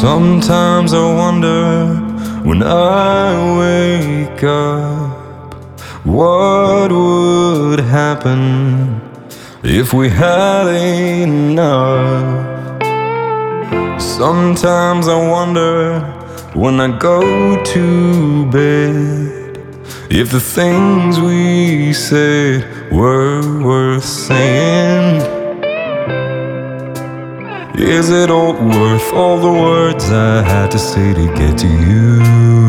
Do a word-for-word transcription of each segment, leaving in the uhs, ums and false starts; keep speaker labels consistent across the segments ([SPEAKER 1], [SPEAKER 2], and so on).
[SPEAKER 1] Sometimes I wonder when I wake up, what would happen if we had enough? Sometimes I wonder when I go to bed, if the things we said were worth saying. Is it all worth all the words I had to say to get to you?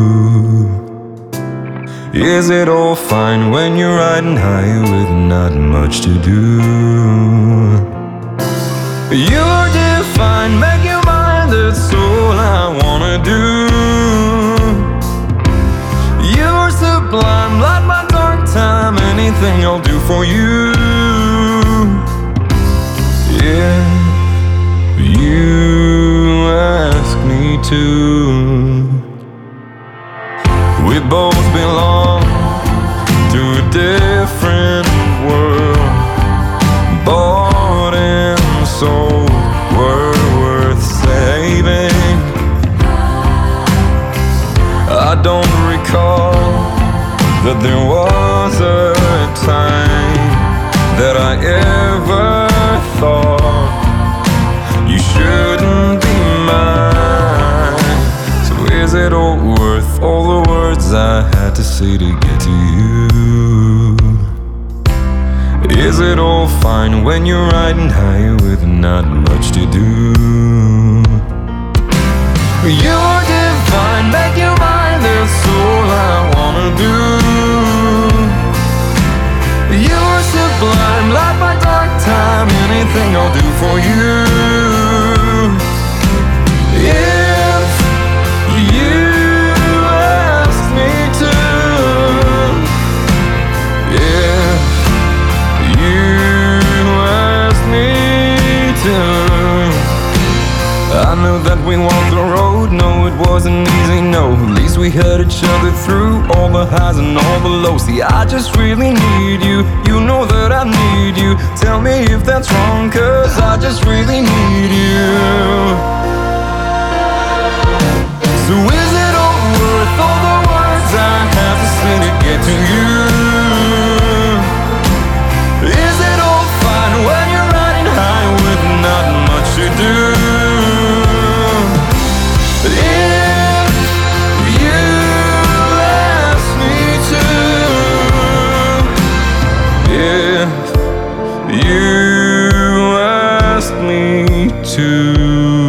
[SPEAKER 1] Is it all fine when you're riding high with not much to do? You're defined, make your mind, that's all I wanna do. You're sublime, light my dark time, anything I'll do for you. Yeah, you ask me to. We both belong to a different world, bought and sold, were worth saving. I don't recall that there was a time that I ever thought you shouldn't be mine. So is it all worth all the words I had to say to get to you? Is it all fine when you're riding high with not much to do? You're divine, make your mind, that's all I wanna do. You're sublime, light my dark time, anything I'll do for you. If you ask me to, if you ask me to. I knew that we walked the road, no it wasn't easy, no. At least we had each other through all the highs and all the lows. See, I just really need you, you know that I need you. Tell me if that's wrong, cause I just really need you. So is it all worth all the words I have to say to get to you? Is it all fine when you're riding high with not much to do? If you ask me to, if you ask me to.